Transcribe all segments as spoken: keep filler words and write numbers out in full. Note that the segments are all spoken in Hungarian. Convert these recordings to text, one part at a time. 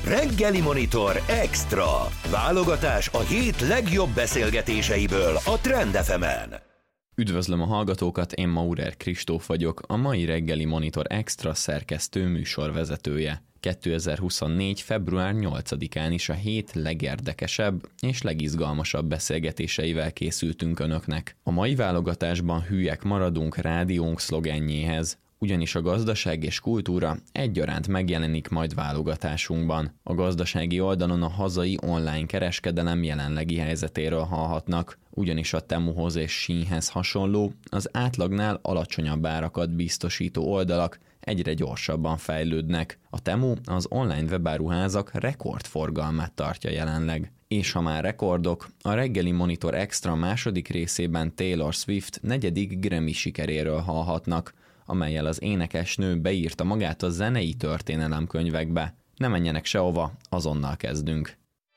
Reggeli Monitor Extra. Válogatás a hét legjobb beszélgetéseiből a Trend ef emen. Üdvözlöm a hallgatókat, én Maurer Kristóf vagyok, a mai Reggeli Monitor Extra szerkesztő műsorvezetője. kétezer-huszonnégy. február nyolcadikán is a hét legérdekesebb és legizgalmasabb beszélgetéseivel készültünk önöknek. A mai válogatásban hülyek maradunk rádiónk szlogenjéhez, ugyanis a gazdaság és kultúra egyaránt megjelenik majd válogatásunkban. A gazdasági oldalon a hazai online kereskedelem jelenlegi helyzetéről hallhatnak, ugyanis a Temuhoz és Sheinhez hasonló, az átlagnál alacsonyabb árakat biztosító oldalak egyre gyorsabban fejlődnek. A Temu az online webáruházak rekordforgalmát tartja jelenleg. És ha már rekordok, a Reggeli Monitor Extra második részében Taylor Swift negyedik Grammy sikeréről hallhatnak, amellyel az énekesnő beírta magát a zenei történelemkönyvekbe. Ne menjenek sehova, azonnal kezdünk.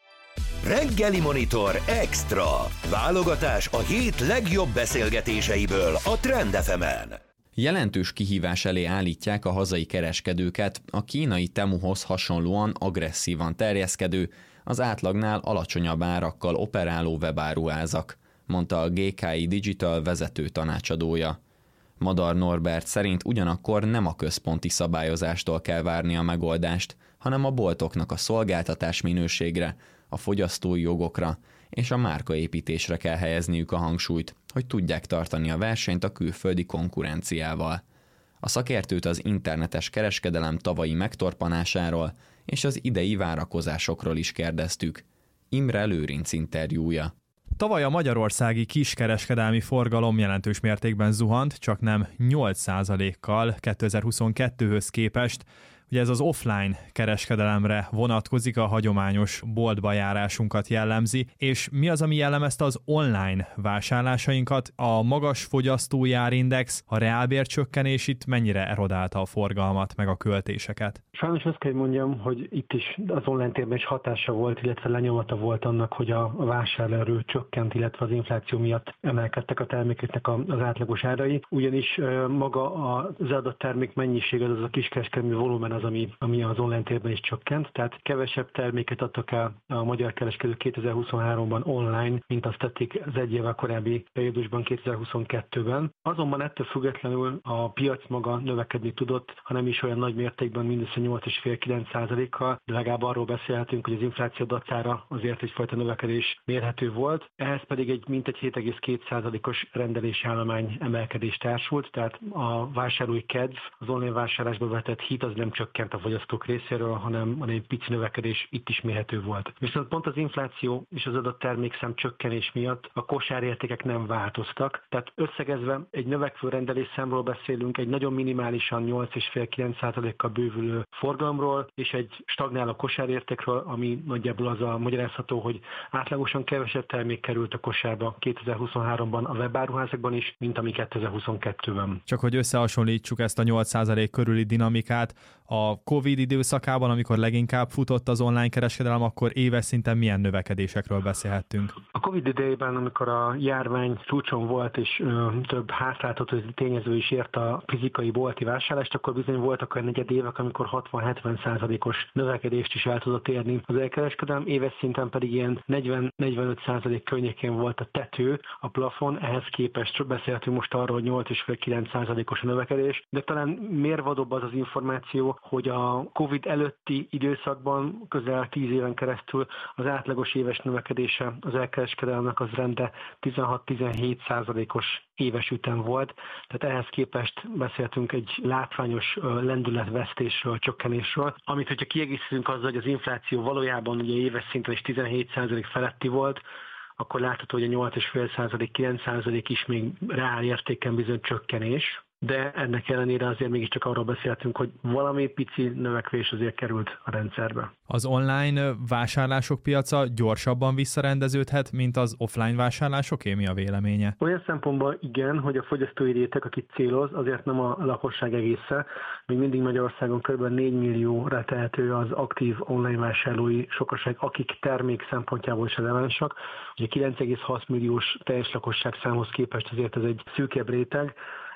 Reggeli Monitor Extra. Válogatás a hét legjobb beszélgetéseiből a Trend ef emen. Jelentős kihívás elé állítják a hazai kereskedőket a kínai Temuhoz hasonlóan agresszívan terjeszkedő, az átlagnál alacsonyabb árakkal operáló webáruházak, mondta a gé ká i Digital vezető tanácsadója. Madar Norbert szerint ugyanakkor nem a központi szabályozástól kell várni a megoldást, hanem a boltoknak a szolgáltatás minőségre, a fogyasztói jogokra és a márkaépítésre kell helyezniük a hangsúlyt, hogy tudják tartani a versenyt a külföldi konkurenciával. A szakértőt az internetes kereskedelem tavalyi megtorpanásáról és az idei várakozásokról is kérdeztük. Imre Lőrinc interjúja. Tavaly a magyarországi kiskereskedelmi forgalom jelentős mértékben zuhant, csak nem nyolc százalékkal kétezer-huszonkettőhöz képest. Ugye ez az offline kereskedelemre vonatkozik, a hagyományos boltba járásunkat jellemzi, és mi az, ami jellemezte az online vásárlásainkat? A magas fogyasztói árindex, a reálbércsökkenés itt mennyire erodálta a forgalmat, meg a költéseket? Sajnos azt kell mondjam, hogy itt is az online térben is hatása volt, illetve lenyomata volt annak, hogy a vásárlóerő csökkent, illetve az infláció miatt emelkedtek a termékeknek az átlagos árai, ugyanis maga az adott termék mennyiség, az a kiskereskedelmi volumen az, ami, ami az online térben is csökkent, tehát kevesebb terméket adtak el a magyar kereskedők kétezer-huszonháromban online, mint azt tették az egy évvel korábbi periódusban kétezer-huszonkettőben. Azonban ettől függetlenül a piac maga növekedni tudott, hanem is olyan nagy mértékben, mindössze nyolc egész öt-kilenc százalékkal, de legalább arról beszélhetünk, hogy az infláció dacára azért egyfajta növekedés mérhető volt. Ehhez pedig egy mintegy hét egész két százalékos rendelési állomány emelkedés társult, tehát a vásárlói kedv, az online vásárlásba vetett hit az nem csökkent a fogyasztók részéről, hanem egy pici növekedés itt is mérhető volt. Viszont pont az infláció és az adott termékszám csökkenés miatt a kosárértékek nem változtak. Tehát összegezve egy növekvő rendelésszámról beszélünk, egy nagyon minimálisan nyolc egész öt-kilenc százalékkal bővülő forgalomról, és egy stagnáló kosárértékről, ami nagyjából az a magyarázható, hogy átlagosan kevesebb termék került a kosárba kétezer-huszonháromban a webáruházakban is, mint ami kétezer-huszonkettőben. Csak hogy összehasonlítsuk ezt a nyolc százalék körüli dinamikát, a Covid időszakában, amikor leginkább futott az online kereskedelem, akkor éves szinten milyen növekedésekről beszélhettünk? A Covid idejében, amikor a járvány csúcson volt, és ö, több hátráltató tényező is ért a fizikai bolti vásárlást, akkor bizony voltak olyan negyed évek, amikor hatvan-hetven százalékos növekedést is el tudott érni az elkereskedelem, éves szinten pedig ilyen negyven-negyvenöt százalék környékén volt a tető, a plafon, ehhez képest beszélhetünk most arról, hogy nyolc egész öt-kilenc százalékos a növekedés, de talán mérvadóbb az az információ, hogy a Covid előtti időszakban közel tíz éven keresztül az átlagos éves növekedése az elkereskedelemnek az rende tizenhat-tizenhét százalékos éves ütem volt, tehát ehhez képest beszéltünk egy látványos lendületvesztésről, csökkenésről, amit hogyha kiegészítünk azzal, hogy az infláció valójában ugye éves szinten is tizenhét százalék feletti volt, akkor látható, hogy a nyolc egész öt százalék, kilenc százalék is még reál értéken bizony csökkenés. De ennek ellenére azért mégiscsak arról beszéltünk, hogy valami pici növekvés azért került a rendszerbe. Az online vásárlások piaca gyorsabban visszarendeződhet, mint az offline vásárlásoké? Mi a véleménye? Olyan szempontból igen, hogy a fogyasztói réteg, akit céloz, azért nem a lakosság egésze. Még mindig Magyarországon kb. négy millióra tehető az aktív online vásárlói sokaság, akik termék szempontjából is relevánsak. Ugye kilenc egész hat milliós teljes lakosság számhoz képest azért ez egy szűkebb réteg. Ez a szűkebb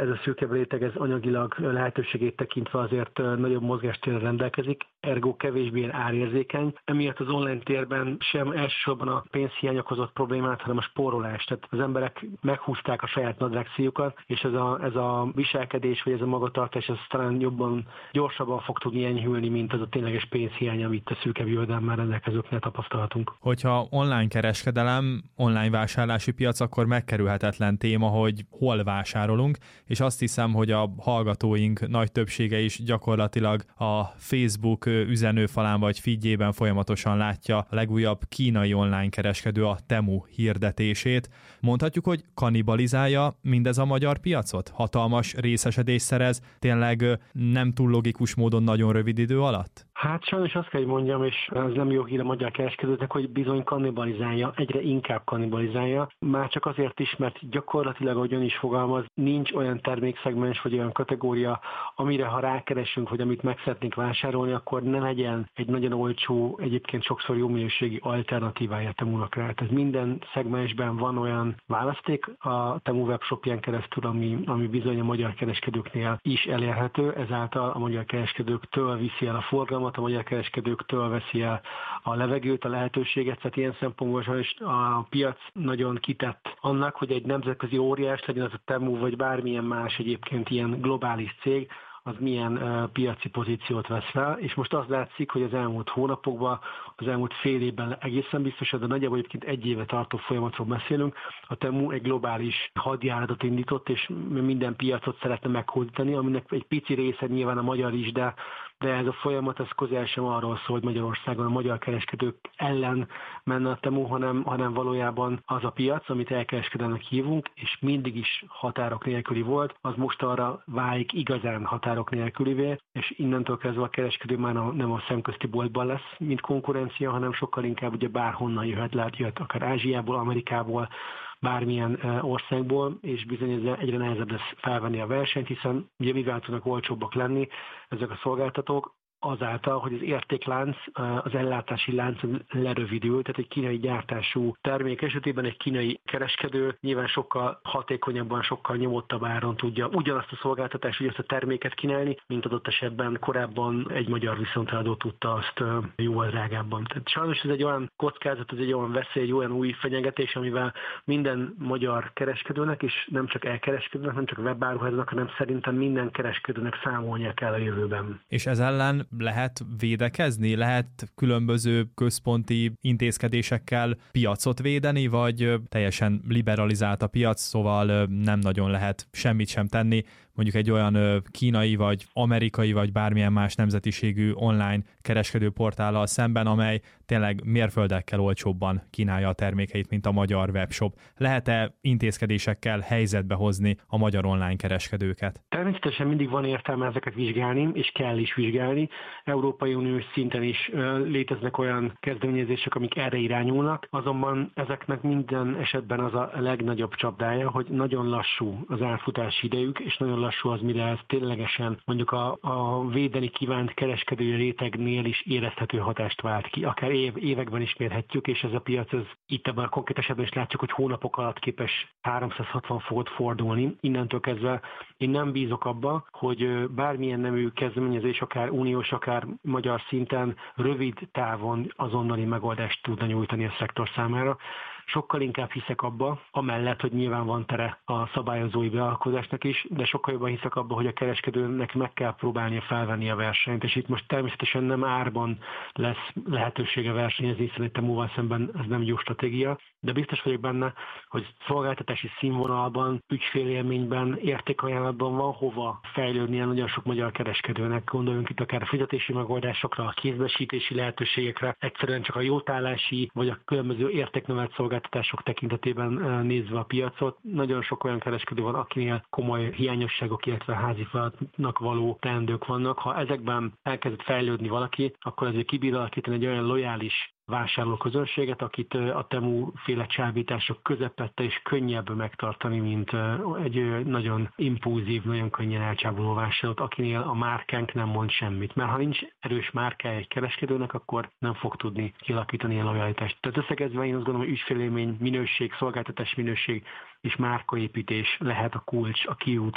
szélesebb réteg, ez anyagilag lehetőségét tekintve azért nagyobb mozgástérre rendelkezik, ergo kevésbé árérzékeny. Emiatt az online térben sem elsősorban a pénzhiány okozott problémát, hanem a spórolás. Tehát az emberek meghúzták a saját nadrágszíjukat, és ez a, ez a viselkedés, vagy ez a magatartás, ez talán jobban, gyorsabban fog tudni enyhülni, mint az a tényleges pénzhiány, amit a szűkebb jövedelemmel rendelkezőknél tapasztalhatunk. Hogyha online kereskedelem, online vásárlási piac, akkor megkerülhetetlen téma, hogy hol vásárolunk, és azt hiszem, hogy a hallgatóink nagy többsége is gyakorlatilag a Facebook üzenőfalán vagy feedjében folyamatosan látja a legújabb kínai online kereskedő, a Temu hirdetését. Mondhatjuk, hogy kannibalizálja mindez a magyar piacot? Hatalmas részesedés szerez, tényleg nem túl logikus módon nagyon rövid idő alatt? Hát sajnos azt kell, hogy mondjam, és ez nem jó hír a magyar kereskedőknek, hogy bizony kannibalizálja, egyre inkább kannibalizálja. Már csak azért is, mert gyakorlatilag, ahogy ön is fogalmaz, nincs olyan termékszegmens vagy olyan kategória, amire ha rákeresünk, vagy amit meg szeretnénk vásárolni, akkor ne legyen egy nagyon olcsó, egyébként sokszor jó minőségi alternatívája Temunak rá. Tehát minden szegmensben van olyan választék a Temu webshopján keresztül, ami, ami bizony a magyar kereskedőknél is elérhető, ezáltal a magyar kereskedőktől viszi el a forgalmat, a magyar kereskedőktől veszi el a levegőt, a lehetőséget, tehát ilyen szempontból sajnos a piac nagyon kitett annak, hogy egy nemzetközi óriás legyen az a Temu, vagy bármilyen más egyébként ilyen globális cég, az milyen uh, piaci pozíciót vesz fel, és most az látszik, hogy az elmúlt hónapokban, az elmúlt fél évben egészen biztos, de nagyjából egyébként egy éve tartó folyamatról beszélünk, a Temu egy globális hadjáratot indított, és minden piacot szeretne meghódítani, aminek egy pici része nyilván a magyar is, de de ez a folyamat, ez közel sem arról szól, hogy Magyarországon a magyar kereskedők ellen menne a Temu, hanem, hanem valójában az a piac, amit elkereskedelnek hívunk, és mindig is határok nélküli volt, az most arra válik igazán határok nélkülivé, és innentől kezdve a kereskedő már nem a szemközti boltban lesz, mint konkurencia, hanem sokkal inkább ugye bárhonnan jöhet, lehet jöhet akár Ázsiából, Amerikából, bármilyen országból, és bizony ez egyre nehezebb lesz felvenni a versenyt, hiszen ugye mivel tudnak olcsóbbak lenni ezek a szolgáltatók, azáltal, hogy az értéklánc, az ellátási lánc lerövidül, tehát egy kínai gyártású termék esetében egy kínai kereskedő nyilván sokkal hatékonyabban, sokkal nyomottabb áron tudja ugyanazt a szolgáltatást, ugyanazt a terméket kínálni, mint adott esetben korábban egy magyar viszonteladó tudta azt jóval drágábban. Tehát sajnos ez egy olyan kockázat, ez egy olyan veszély, egy olyan új fenyegetés, amivel minden magyar kereskedőnek, és nem csak elkereskedőnek, nem csak webáruháznak, hanem szerintem minden kereskedőnek számolnia kell a jövőben. És ez ellen lehet védekezni? Lehet különböző központi intézkedésekkel piacot védeni, vagy teljesen liberalizált a piac, szóval nem nagyon lehet semmit sem tenni, mondjuk egy olyan kínai, vagy amerikai, vagy bármilyen más nemzetiségű online kereskedőportállal szemben, amely tényleg mérföldekkel olcsóbban kínálja a termékeit, mint a magyar webshop. Lehet-e intézkedésekkel helyzetbe hozni a magyar online kereskedőket? Természetesen mindig van értelme ezeket vizsgálni, és kell is vizsgálni. Európai Uniós szinten is léteznek olyan kezdeményezések, amik erre irányulnak, azonban ezeknek minden esetben az a legnagyobb csapdája, hogy nagyon lassú az elfutási idejük, és nagyon lassú az, mire ez ténylegesen mondjuk a, a védeni kívánt kereskedői rétegnél is érezhető hatást vált ki. Akár év, években is mérhetjük, és ez a piac, ez itt ebben a konkrét esetben is látjuk, hogy hónapok alatt képes háromszázhatvan fokot fordulni. Innentől kezdve én nem bízok abba, hogy bármilyen nemű kezdeményezés, akár uniós, akár magyar szinten rövid távon azonnali megoldást tudna nyújtani a szektor számára. Sokkal inkább hiszek abba, amellett, hogy nyilván van tere a szabályozói beavatkozásnak is, de sokkal jobban hiszek abba, hogy a kereskedőnek meg kell próbálnia felvenni a versenyt, és itt most természetesen nem árban lesz lehetősége versenyezni, hiszen egy Temúval szemben ez nem jó stratégia, de biztos vagyok benne, hogy szolgáltatási színvonalban, ügyfélélményben, értékajánlatban van hova fejlődnie nagyon sok magyar kereskedőnek. Gondoljunk itt akár a fizetési megoldásokra, a kézbesítési lehetőségekre, egyszerűen csak a jótállási vagy a különböző értéknövelt szolgáltatások tekintetében nézve a piacot. Nagyon sok olyan kereskedő van, akinél komoly hiányosságok, illetve házi feladatnak való teendők vannak. Ha ezekben elkezd fejlődni valaki, akkor azért kibír alakítani egy olyan lojális vásárlóközönséget, akit a Temu-féle csábítások közepette és könnyebb megtartani, mint egy nagyon impulzív, nagyon könnyen elcsábuló vásárlót, akinél a márkánk nem mond semmit. Mert ha nincs erős márkája egy kereskedőnek, akkor nem fog tudni kialakítani ilyen lojalitást. Tehát összegezve én azt gondolom, hogy ügyfélélmény, minőség, szolgáltatás minőség és márkaépítés lehet a kulcs, a kiút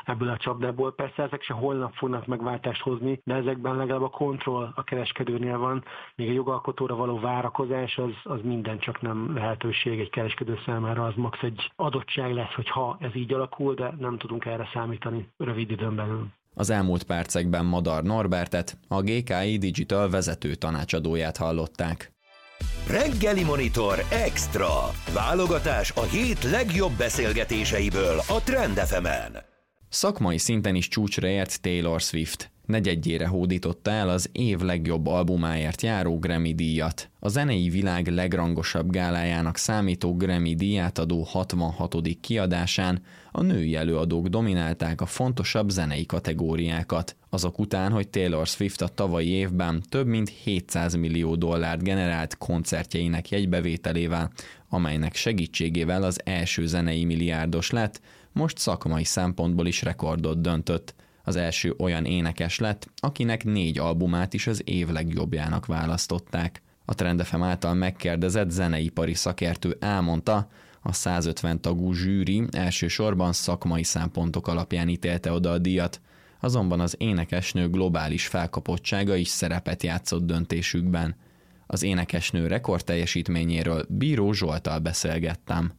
ebből a csapdából. Persze ezek se holnap fognak megváltást hozni, de ezekben legalább a kontroll a kereskedőnél van, még a jogalkotóra való várakozás az, az minden csak nem lehetőség egy kereskedő számára, az max egy adottság lesz, hogy ha ez így alakul, de nem tudunk erre számítani rövid időn belül. Az elmúlt percekben Madar Norbertet, a gé ká i Digital vezető tanácsadóját hallották. Reggeli Monitor Extra. Válogatás a hét legjobb beszélgetéseiből a Trend ef emen. Szakmai szinten is csúcsra ért Taylor Swift. Negyedjére hódította el az év legjobb albumáért járó Grammy díjat. A zenei világ legrangosabb gálájának számító Grammy díját adó hatvanhatodik kiadásán a női előadók dominálták a fontosabb zenei kategóriákat. Azok után, hogy Taylor Swift a tavalyi évben több mint hétszáz millió dollárt generált koncertjeinek jegybevételével, amelynek segítségével az első zenei milliárdos lett, most szakmai szempontból is rekordot döntött. Az első olyan énekes lett, akinek négy albumát is az év legjobbjának választották. A Trend ef em által megkérdezett zeneipari szakértő elmondta, a százötven tagú zsűri elsősorban szakmai szempontok alapján ítélte oda a díjat, azonban az énekesnő globális felkapottsága is szerepet játszott döntésükben. Az énekesnő rekordteljesítményéről Bíró Zsolttal beszélgettem.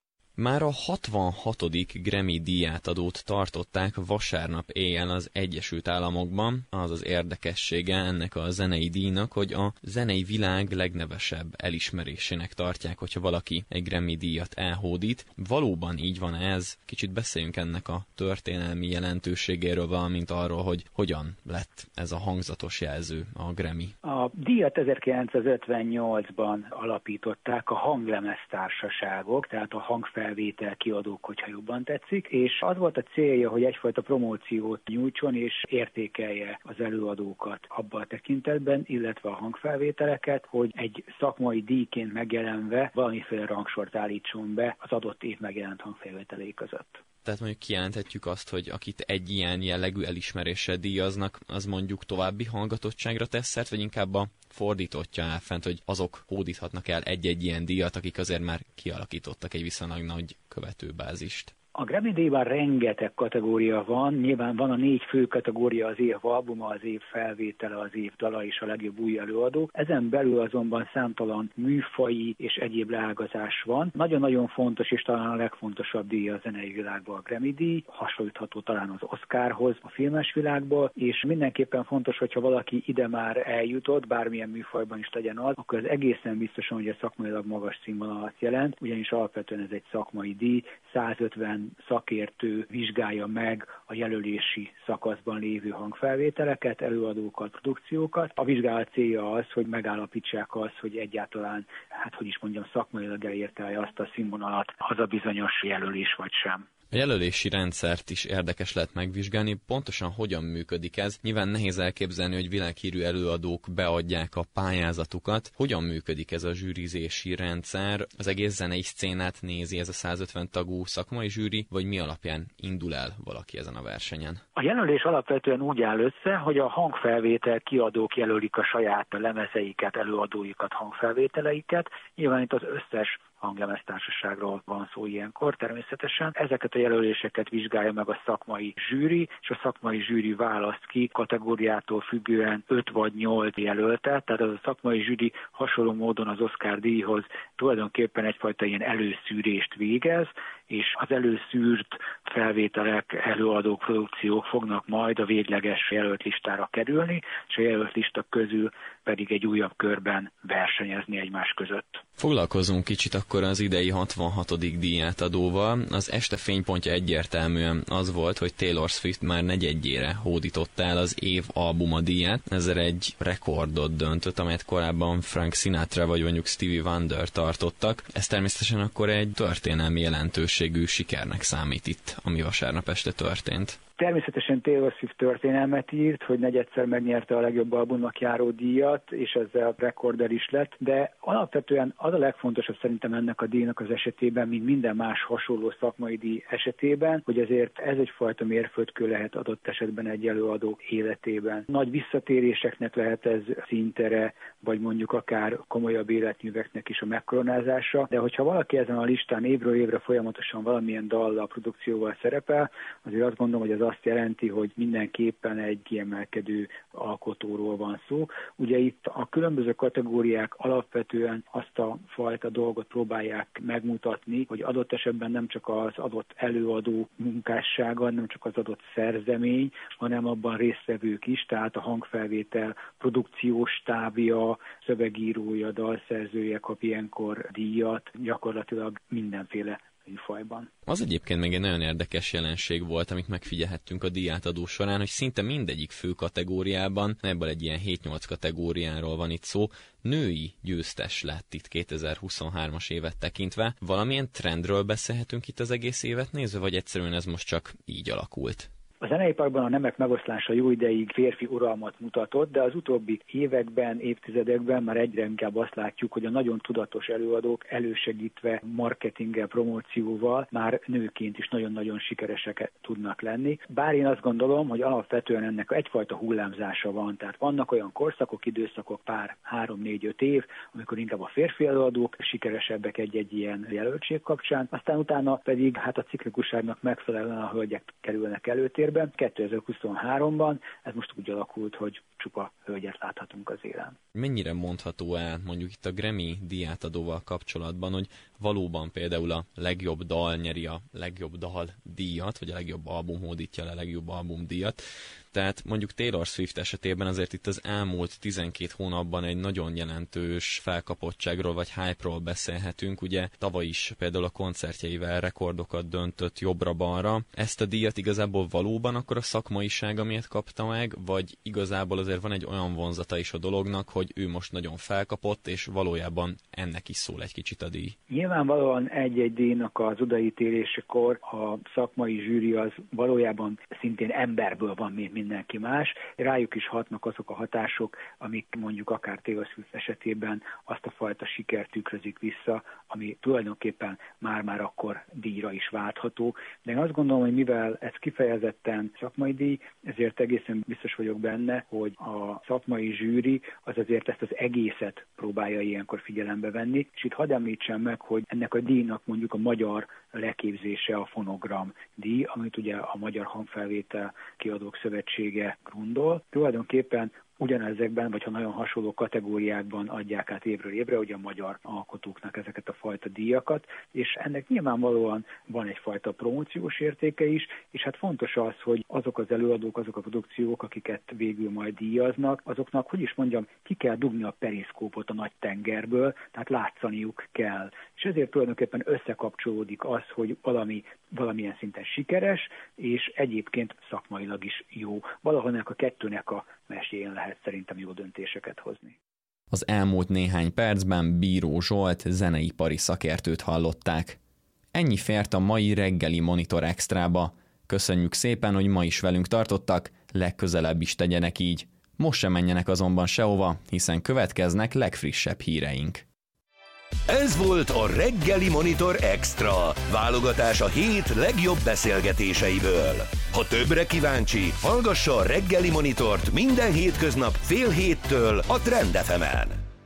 Már a hatvanhatodik Grammy díjátadót tartották vasárnap éjjel az Egyesült Államokban. Az az érdekessége ennek a zenei díjnak, hogy a zenei világ legnevesebb elismerésének tartják, hogyha valaki egy Grammy díjat elhódít. Valóban így van ez? Kicsit beszéljünk ennek a történelmi jelentőségéről, valamint arról, hogy hogyan lett ez a hangzatos jelző, a Grammy. A díjat ezerkilencszázötvennyolcban alapították a hanglemeztársaságok, tehát a hangfelvétel kiadók, hogyha jobban tetszik, és az volt a célja, hogy egyfajta promóciót nyújtson és értékelje az előadókat abban a tekintetben, illetve a hangfelvételeket, hogy egy szakmai díjként megjelenve valamiféle rangsort állítson be az adott év megjelent hangfelvételei között. Tehát mondjuk kijelenthetjük azt, hogy akit egy ilyen jellegű elismeréssel díjaznak, az mondjuk további hallgatottságra tesz szert, vagy inkább a fordítottja áll fent, hogy azok hódíthatnak el egy-egy ilyen díjat, akik azért már kialakítottak egy viszonylag nagy követőbázist. A Grammy díjban rengeteg kategória van, nyilván van a négy fő kategória, az év albuma, az év felvétele, az év dala és a legjobb új előadó. Ezen belül azonban számtalan műfaji és egyéb leágazás van. Nagyon-nagyon fontos és talán a legfontosabb díj a zenei világban a Grammy díj, hasonlítható talán az Oscarhoz a filmes világban, és mindenképpen fontos, hogyha valaki ide már eljutott, bármilyen műfajban is legyen az, akkor az egészen biztosan, hogy a szakmailag magas színvonalat jelent, ugyanis alapvetően ez egy szakmai díj, százötven szakértő vizsgálja meg a jelölési szakaszban lévő hangfelvételeket, előadókat, produkciókat. A vizsgálat célja az, hogy megállapítsák azt, hogy egyáltalán, hát hogy is mondjam, szakmailag elérte azt a színvonalat az a bizonyos jelölés vagy sem. A jelölési rendszert is érdekes lehet megvizsgálni, pontosan hogyan működik ez. Nyilván nehéz elképzelni, hogy világhírű előadók beadják a pályázatukat. Hogyan működik ez a zsűrizési rendszer? Az egész zenei szcénát nézi ez a százötven tagú szakmai zsűri, vagy mi alapján indul el valaki ezen a versenyen? A jelölés alapvetően úgy áll össze, hogy a hangfelvétel kiadók jelölik a saját lemezeiket, előadóikat, hangfelvételeiket. Nyilván itt az összes hanglemeztársaságról van szó ilyenkor természetesen. Ezeket a jelöléseket vizsgálja meg a szakmai zsűri, és a szakmai zsűri választ ki kategóriától függően öt vagy nyolc jelöltet, tehát az a szakmai zsűri hasonló módon az Oscar díjhoz tulajdonképpen egyfajta ilyen előszűrést végez, és az előszűrt felvételek, előadók, produkciók fognak majd a végleges jelölt listára kerülni, és a jelölt lista közül pedig egy újabb körben versenyezni egymás között. Foglalkozunk kicsit akkor az idei hatvanhatodik díjátadóval. Az este fénypontja egyértelműen az volt, hogy Taylor Swift már negyedjére hódította el az év albuma díját. Ezzel egy rekordot döntött, amelyet korábban Frank Sinatra vagy mondjuk Stevie Wonder tartottak. Ez természetesen akkor egy történelmi jelentőségű sikernek számít itt, ami vasárnap este történt. Természetesen Taylor Swift történelmet írt, hogy negyedszer megnyerte a legjobb albumnak járó díjat, és ezzel rekorder is lett, de alapvetően az a legfontosabb szerintem ennek a díjnak az esetében, mint minden más hasonló szakmai díj esetében, hogy azért ez egyfajta mérföldkő lehet adott esetben egy előadó életében. Nagy visszatéréseknek lehet ez szintere, vagy mondjuk akár komolyabb életműveknek is a megkoronázása, de hogyha valaki ezen a listán évről évre folyamatosan valamilyen dallal, produkcióval szerepel, azért azt gondolom, hogy az azt jelenti, hogy mindenképpen egy kiemelkedő alkotóról van szó. Ugye itt a különböző kategóriák alapvetően azt a fajta dolgot próbálják megmutatni, hogy adott esetben nem csak az adott előadó munkássága, nem csak az adott szerzemény, hanem abban résztvevők is, tehát a hangfelvétel produkciós stábja, szövegírója, dalszerzője kap ilyenkor díjat, gyakorlatilag mindenféle műfajban. Az egyébként még egy nagyon érdekes jelenség volt, amit megfigyelhettünk a díjátadó során, hogy szinte mindegyik fő kategóriában, ebből egy ilyen hét-nyolc kategóriáról van itt szó, női győztes lett itt kétezer-huszonhármas évet tekintve. Valamilyen trendről beszélhetünk itt az egész évet nézve, vagy egyszerűen ez most csak így alakult? A zeneiparban a nemek megoszlása jó ideig férfi uralmat mutatott, de az utóbbi években, évtizedekben már egyre inkább azt látjuk, hogy a nagyon tudatos előadók elősegítve marketinggel, promócióval már nőként is nagyon-nagyon sikeresek tudnak lenni. Bár én azt gondolom, hogy alapvetően ennek egyfajta hullámzása van, tehát vannak olyan korszakok, időszakok, pár három-négy-öt év, amikor inkább a férfi előadók sikeresebbek egy-egy ilyen jelöltség kapcsán, aztán utána pedig hát a ciklikusságnak megfelelően a hölgyek kerülnek előtérbe. kétezer-huszonháromban ez most úgy alakult, hogy csupa hölgyet láthatunk az élen. Mennyire mondható el mondjuk itt a Grammy díjátadóval kapcsolatban, hogy valóban például a legjobb dal nyeri a legjobb dal díjat, vagy a legjobb album hódítja le a legjobb album díjat. Tehát mondjuk Taylor Swift esetében azért itt az elmúlt tizenkét hónapban egy nagyon jelentős felkapottságról vagy hype-ról beszélhetünk. Ugye tavaly is például a koncertjeivel rekordokat döntött jobbra-balra. Ezt a díjat igazából valóban akkor a szakmaisága miatt kapta meg, vagy igazából azért van egy olyan vonzata is a dolognak, hogy ő most nagyon felkapott, és valójában ennek is szól egy kicsit a díj. Nyilvánvalóan egy-egy díjnak az odaítélésekor a szakmai zsűri az valójában szintén emberből van, mint mindenki más. Rájuk is hatnak azok a hatások, amik mondjuk akár Taylor Swift esetében azt a fajta sikert tükrözik vissza, ami tulajdonképpen már-már akkor díjra is váltható. De én azt gondolom, hogy mivel ez kifejezetten szakmai díj, ezért egészen biztos vagyok benne, hogy a szakmai zsűri az azért ezt az egészet próbálja ilyenkor figyelembe venni. És itt hadd említsem meg, hogy ennek a díjnak mondjuk a magyar leképzése a Fonogram díj, amit ugye a Magyar Hangfelvétel Kiadók Szövetsége grundol. Tulajdonképpen ugyanezekben, vagy ha nagyon hasonló kategóriákban adják át évről évre, ugye a magyar alkotóknak ezeket a fajta díjakat, és ennek nyilvánvalóan van egyfajta promóciós értéke is, és hát fontos az, hogy azok az előadók, azok a produkciók, akiket végül majd díjaznak, azoknak, hogy is mondjam, ki kell dugni a periszkópot a nagy tengerből, tehát látszaniuk kell. És ezért tulajdonképpen összekapcsolódik az, hogy valami, valamilyen szinten sikeres, és egyébként szakmailag is jó. Valahol ennek a kettőnek a meséjén lehet szerintem jó döntéseket hozni. Az elmúlt néhány percben Bíró Zsolt zeneipari szakértőt hallották. Ennyi fért a mai reggeli Monitor Extrába. Köszönjük szépen, hogy ma is velünk tartottak, legközelebb is tegyenek így. Most sem menjenek azonban sehova, hiszen következnek legfrissebb híreink. Ez volt a reggeli Monitor Extra, válogatás a hét legjobb beszélgetéseiből. Ha többre kíváncsi, hallgassa a reggeli Monitort minden hétköznap fél héttől a Trend ef emen.